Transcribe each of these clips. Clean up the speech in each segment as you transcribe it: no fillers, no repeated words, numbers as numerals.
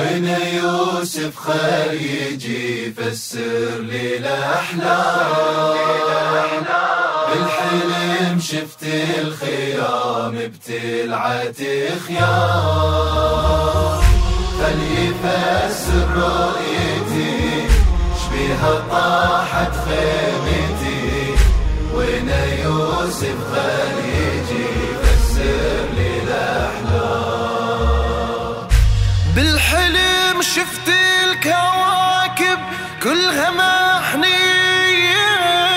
وين يوسف خال يجي يفسر لي الأحلام. بالحلم شفت الخيام بتلعت خيام، فليفسر رؤيتي شبيها طاحت خيمتي. وين يوسف خال يجي يفسر لي الأحلام. بالحلم شفت الكواكب كلها محنية،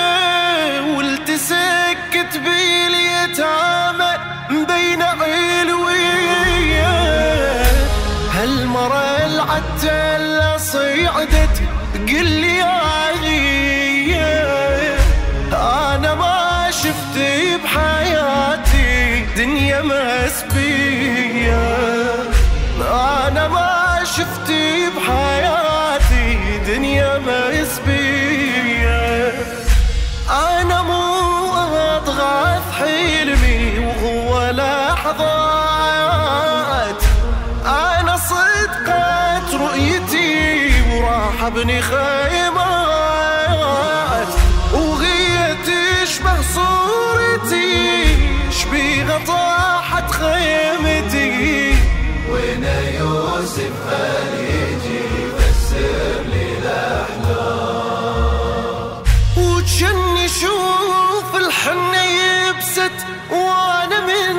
والتسكت باليتامى بين علوية. هالمرة العتلة صيعدت قل لي يا غية، أنا ما شفت بحياتي دنيا مسبية. أنا ما شفت بحياتي دنيا مسبية. أنا مو أضغط حلمي وهو لحظات، أنا صدقت رؤيتي وراح ابني خيمات. وغية تشبه صورتي شبيها طاحت خيمتي. وين يوسف خال يجي يفسر لي الأحلام. وجني شوف الحنة يبست وانا من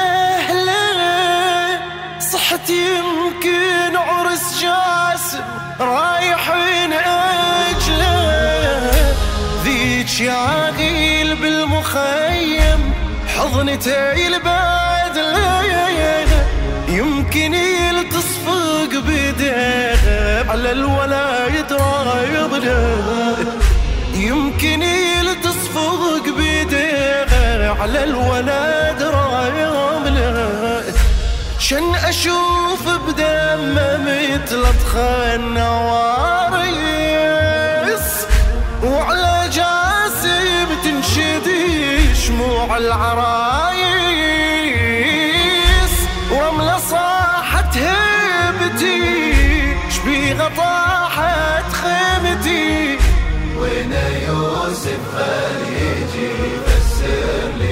ذهله، صحت يمكن عرس جاسم رايحين اجله. ذيك يا غيل بالمخيم حضنتي البدله، يمكن تصفق بديها على الولايد رايضنا. يمكن تصفق بديها على الولد رايضنا. شن اشوف بدمه مثل طخن نواريس، وعلى جاسم تنشدي شموع العرايس. ورملة صاحت هيبتي شبيها طاحت خيمتي. وين يوسف خال يجي يفسر لي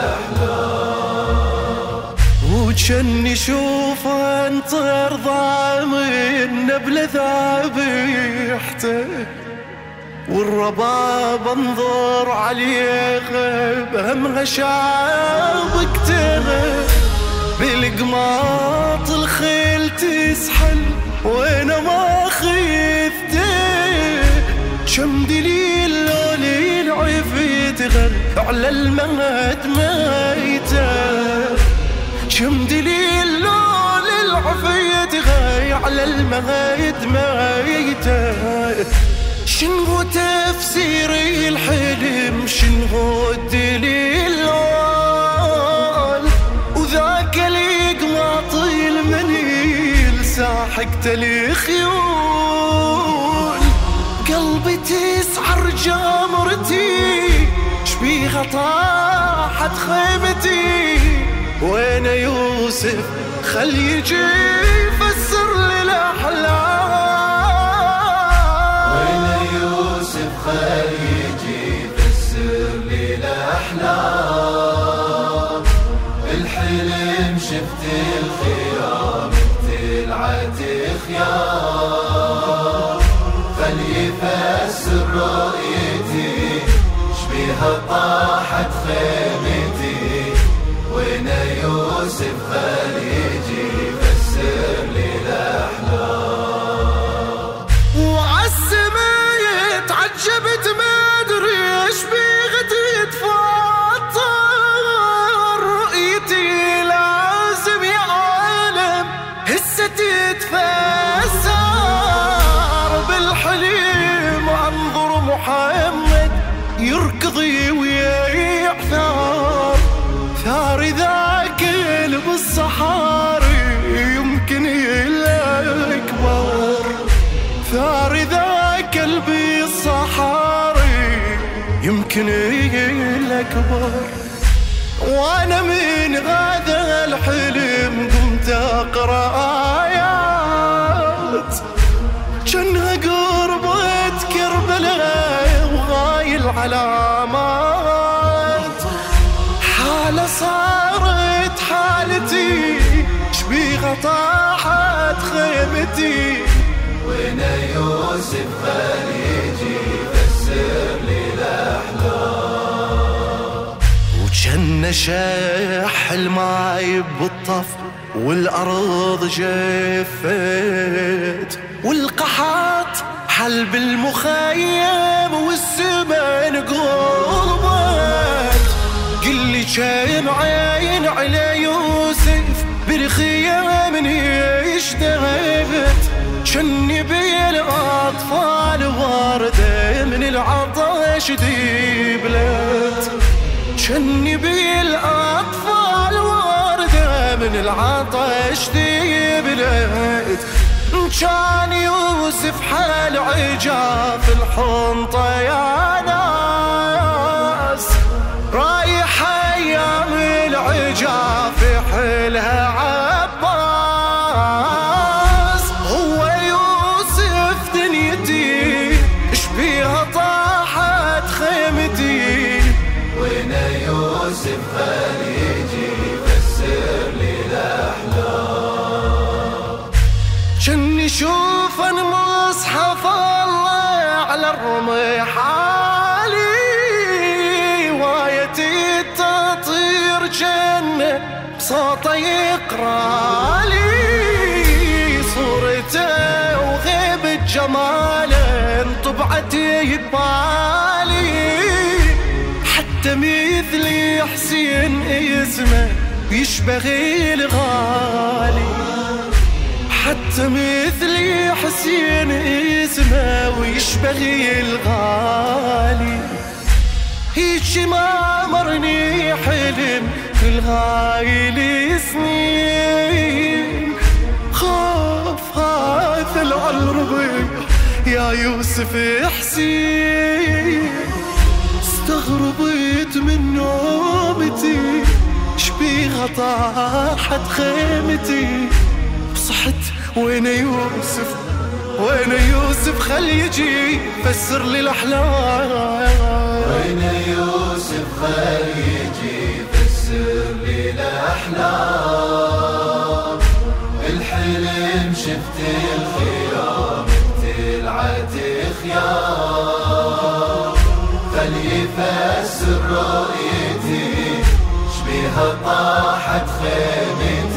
الأحلام. وجني شوف انطر ضامن نبله ذابحته، والرباب انظر عليه بهمها شابكته. بالقماط الخيل تسحل وانا ما خفته، كم دليل لولي العفيت غل على المهد ميته. كم دليل لولي العفيت غل على المهد ميته. شنو تفسير الحلم شنو الدليل، وذاك القماط المنيل ساحقت الخيول. قلبي تسعر جمرتي شبيها طاحت خيمتي. وين يوسف خل يجي يفسر لي الأحلام. وين يوسف خل يجي يفسر لي الأحلام. الحلم شفت الخيام بتلعت خيام، فليفسر رؤيتي شبيها طاحت خيمتي. وين يوسف خال يجي يفسر لي الأحلام. وعالسماء تعجبت ما ادري ايش بيغت يتفطر. رؤيتي لازم يا عالم هسه تتفسر. بالحلم انظر محمد يركضي ويعثر، ثار ذاك بالصحاري يمكن الأكبر. ثار ذاك بالصحاري يمكن الأكبر. وانا من هذا الحلم قمت اقرا آيات علامات. حالة صارت حالتي شبيها طاحت خيمتي. وين يوسف خليجي فسر لي الأحلام. وجن شاح الماي بالطف والأرض جفت، والقحط حل بالمخيم والسما انقلبت. قل لي كم عين على يوسف بالخيام اشتغلت. شني بالأطفال وردة من العطش دبلت. شني بالأطفال وردة من العطش دبلت. كان يوسف حال عجاف الحنطة يا ناس، رايح أيام العجاف حلها عباس. هو يوسف دنيتي شبيها طاحت خيمتي. وين يوسف خليجي فسر لي الأحلام. شني شوف المصحف الله على الرمح حالي، وايتي تطير جنة بصوته يقرا لي. صورته وغيبة جماله انطبعتي ببالي. حتى مثلي حسين اسمه يشبه الغالي. حتى مثلي حسين اسمه ويشبه الغالي. هيجي ما مرني حلم كل هاي السنين. خاف هاثل عالربيع يا يوسف حسين. استغربت من نومتي شبيها طاحت خيمتي. صحت وين يوسف وين يوسف خل يجي فسر لي الأحلام. وين يوسف خل يجي فسر لي الأحلام. الحلم شفت الخيام طلعت خيام. خل يفسر رؤيتي شبيها طاحت خيمتي.